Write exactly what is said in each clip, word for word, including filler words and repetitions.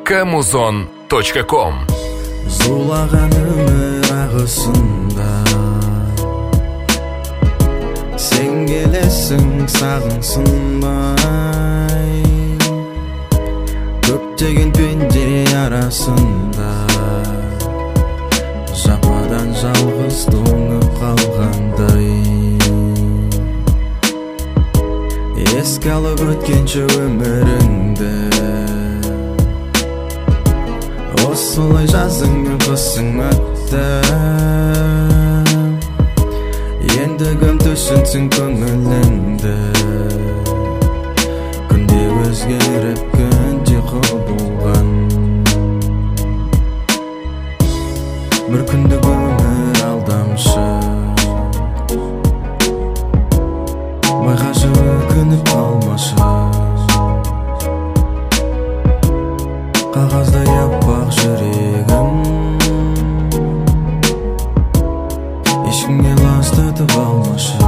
камузон точка ком. Зулаған өмір ағысында сен келесің сағынсынбай, көптеген пенде арасында жападан жалғыз тоңып қалғандай. Еске алып өткенше өміріңді, осылай жазың мен қысың өтті. Енді кім түсінсін көңіліңді, күнде өзгеріп күнде құбылған. Бір күндік өмір алдамшы, байқашы өкініп қалмашы. Қағаздай аппақ жүрегім, ешкімге ластатып алмашы.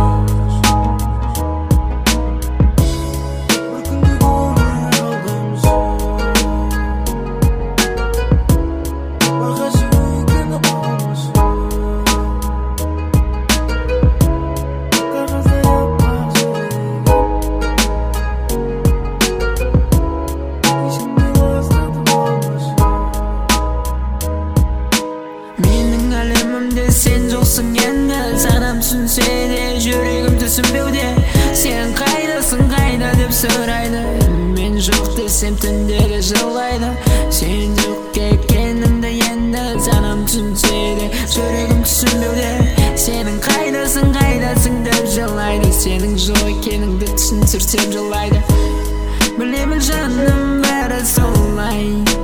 Сен жоқсың енді, санам түсінсе де, жүрегім түсінбеуде. Сен қайдасың, қайда деп сұрайды, мен жоқ десем түндері жылайды. Сен жоқ екеніңді енді, санам түсінсе де, жүрегім түсінбеуде. Сенің қайдасың, қайдасың деп жылайды, сенің жоқ екеніңді түсіндірсем жылайды. Білемін жаным бәрі солай,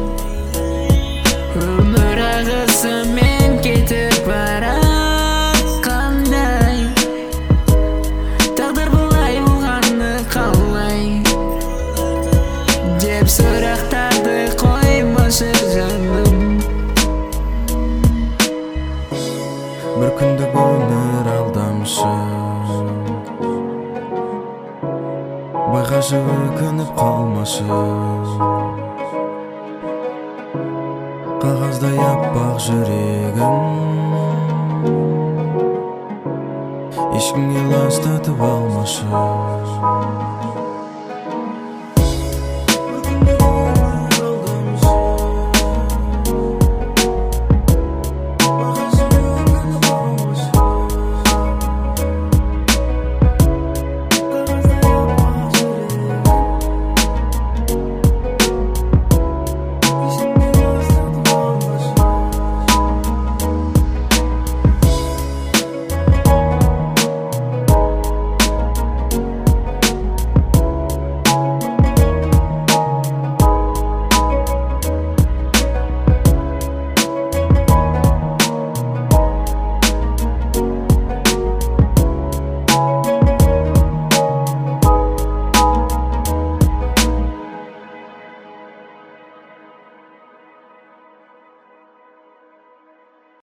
өмір ағысымен кетіп баратқандай. Тағдыр бұлай болғаны қалай деп сұрақтарды қоймашы жаным. Бір күндік өмір алдамшы, байқашы өкініп қалмашы. Қағаздай аппақ жүрегім, ешкімге ластатып алмашы.